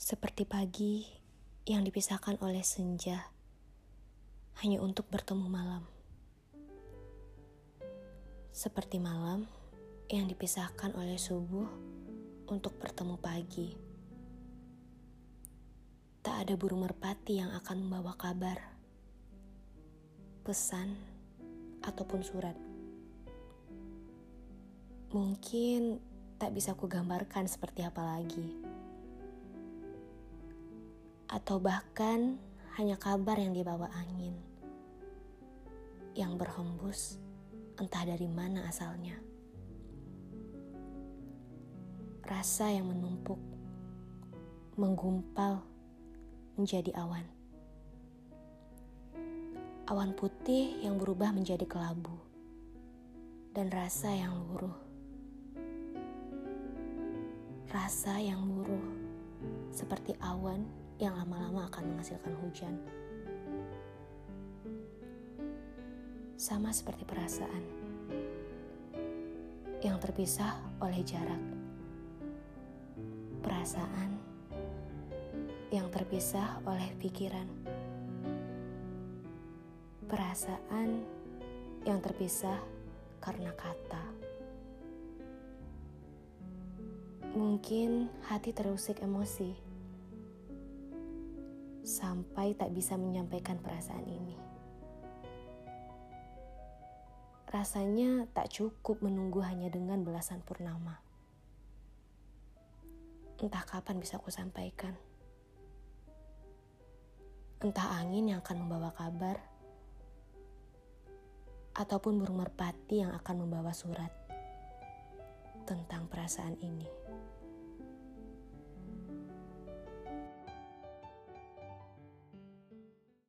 Seperti pagi yang dipisahkan oleh senja hanya untuk bertemu malam. Seperti malam yang dipisahkan oleh subuh untuk bertemu pagi. Tak ada burung merpati yang akan membawa kabar, pesan, ataupun surat. Mungkin tak bisa kugambarkan seperti apa lagi. Atau bahkan hanya kabar yang dibawa angin, yang berhembus entah dari mana asalnya. Rasa yang menumpuk, menggumpal menjadi awan. Awan putih yang berubah menjadi kelabu, dan rasa yang luruh. Rasa yang luruh, seperti awan yang lama-lama akan menghasilkan hujan. Sama seperti perasaan yang terpisah oleh jarak. Perasaan yang terpisah oleh pikiran. Perasaan yang terpisah karena kata. Mungkin hati terusik emosi sampai tak bisa menyampaikan perasaan ini. Rasanya tak cukup menunggu hanya dengan belasan purnama. Entah kapan bisa aku sampaikan. Entah angin yang akan membawa kabar, ataupun burung merpati yang akan membawa surat tentang perasaan ini.